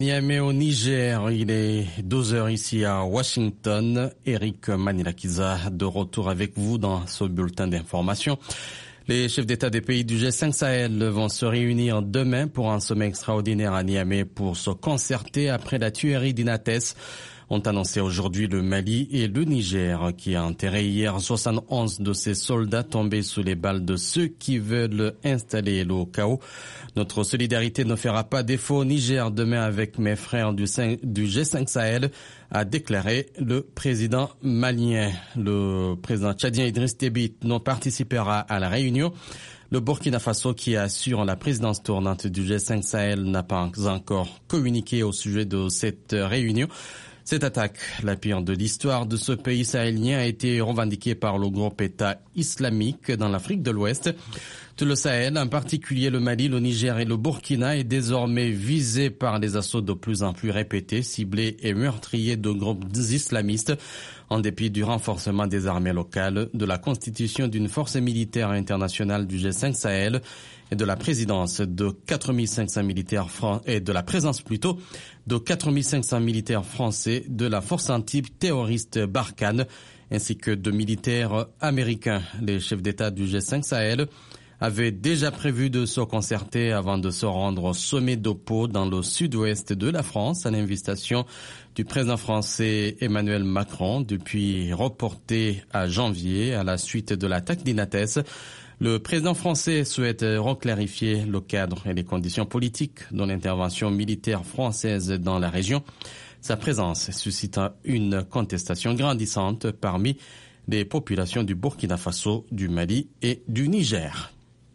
Niamey au Niger, il est 12h ici à Washington. Eric Manilakiza de retour avec vous dans ce bulletin d'information. Les chefs d'État des pays du G5 Sahel vont se réunir demain pour un sommet extraordinaire à Niamey pour se concerter après la tuerie d'Inates. Ont annoncé aujourd'hui le Mali et le Niger qui a enterré hier 71 de ses soldats tombés sous les balles de ceux qui veulent installer le chaos. Notre solidarité ne fera pas défaut au Niger demain avec mes frères du G5 Sahel, a déclaré le président malien. Le président tchadien Idriss Déby non participera à la réunion. Le Burkina Faso, qui assure la présidence tournante du G5 Sahel, n'a pas encore communiqué au sujet de cette réunion. Cette attaque, la pire de l'histoire de ce pays sahélien, a été revendiquée par le groupe État islamique dans l'Afrique de l'Ouest. Tout le Sahel, en particulier le Mali, le Niger et le Burkina, est désormais visé par des assauts de plus en plus répétés, ciblés et meurtriers de groupes islamistes, en dépit du renforcement des armées locales, de la constitution d'une force militaire internationale du G5 Sahel et de la présidence de 4500 militaires et de la présence plutôt de 4500 militaires français de la force antiterroriste Barkhane ainsi que de militaires américains. Les chefs d'État du G5 Sahel avaient déjà prévu de se concerter avant de se rendre au sommet de Pau dans le sud-ouest de la France à l'invitation du président français Emmanuel Macron, depuis reporté à janvier à la suite de l'attaque d'Inates. Le président français souhaite reclarifier le cadre et les conditions politiques de l'intervention militaire française dans la région. Sa présence suscite une contestation grandissante parmi les populations du Burkina Faso, du Mali et du Niger.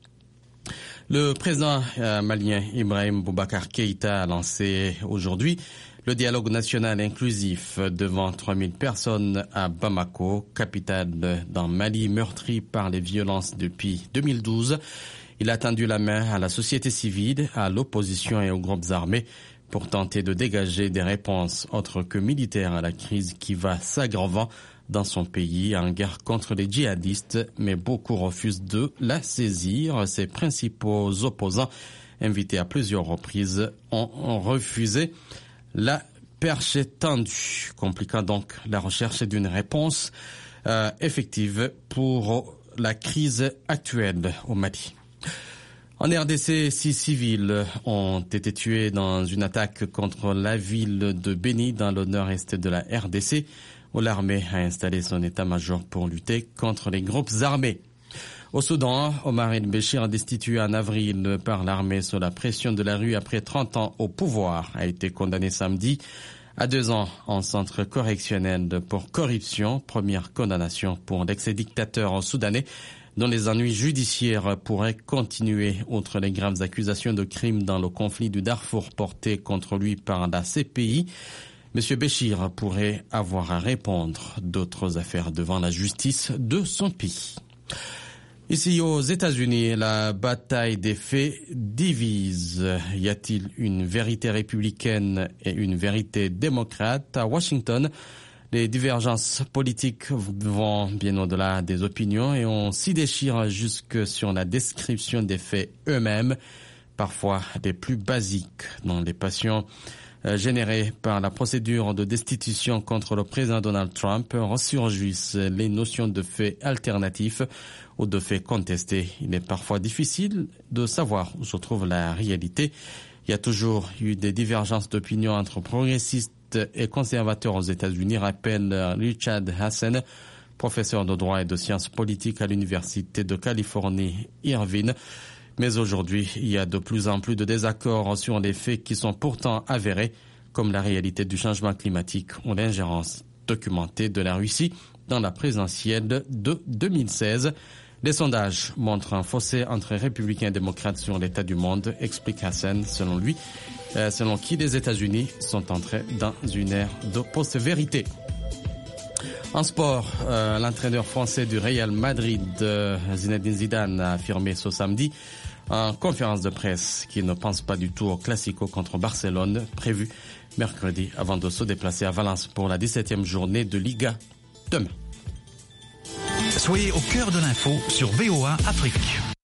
Le président malien Ibrahim Boubacar Keïta a lancé aujourd'hui le dialogue national inclusif devant 3000 personnes à Bamako, capitale d'un Mali meurtri par les violences depuis 2012. Il a tendu la main à la société civile, à l'opposition et aux groupes armés pour tenter de dégager des réponses autres que militaires à la crise qui va s'aggravant dans son pays en guerre contre les djihadistes, mais beaucoup refusent de la saisir. Ses principaux opposants, invités à plusieurs reprises, ont refusé la perche tendue, compliquant donc la recherche d'une réponse effective pour la crise actuelle au Mali. En RDC, 6 civils ont été tués dans une attaque contre la ville de Beni dans le nord-est de la RDC, où l'armée a installé son état-major pour lutter contre les groupes armés. Au Soudan, Omar el-Béchir, destitué en avril par l'armée sous la pression de la rue après 30 ans au pouvoir, a été condamné samedi à 2 ans en centre correctionnel pour corruption, première condamnation pour l'ex-dictateur soudanais dont les ennuis judiciaires pourraient continuer outre les graves accusations de crimes dans le conflit du Darfour porté contre lui par la CPI. M. Béchir pourrait avoir à répondre d'autres affaires devant la justice de son pays. Ici aux États-Unis, la bataille des faits divise. Y a-t-il une vérité républicaine et une vérité démocrate? À Washington, les divergences politiques vont bien au-delà des opinions et on s'y déchire jusque sur la description des faits eux-mêmes, parfois les plus basiques, dans les passions générées par la procédure de destitution contre le président Donald Trump. Ressurgissent les notions de faits alternatifs ou de faits contestés. Il est parfois difficile de savoir où se trouve la réalité. Il y a toujours eu des divergences d'opinion entre progressistes et conservateurs aux États-Unis, rappelle Richard Hassan, professeur de droit et de sciences politiques à l'Université de Californie, Irvine. Mais aujourd'hui, il y a de plus en plus de désaccords sur les faits qui sont pourtant avérés, comme la réalité du changement climatique ou l'ingérence documentée de la Russie dans la présidentielle de 2016. Les sondages montrent un fossé entre républicains et démocrates sur l'état du monde, explique Hassan, selon qui les États-Unis sont entrés dans une ère de post-vérité. En sport, l'entraîneur français du Real Madrid, Zinedine Zidane, a affirmé ce samedi en conférence de presse qu'il ne pense pas du tout au Classico contre Barcelone, prévu mercredi, avant de se déplacer à Valence pour la 17e journée de Liga demain. Soyez au cœur de l'info sur VOA Afrique.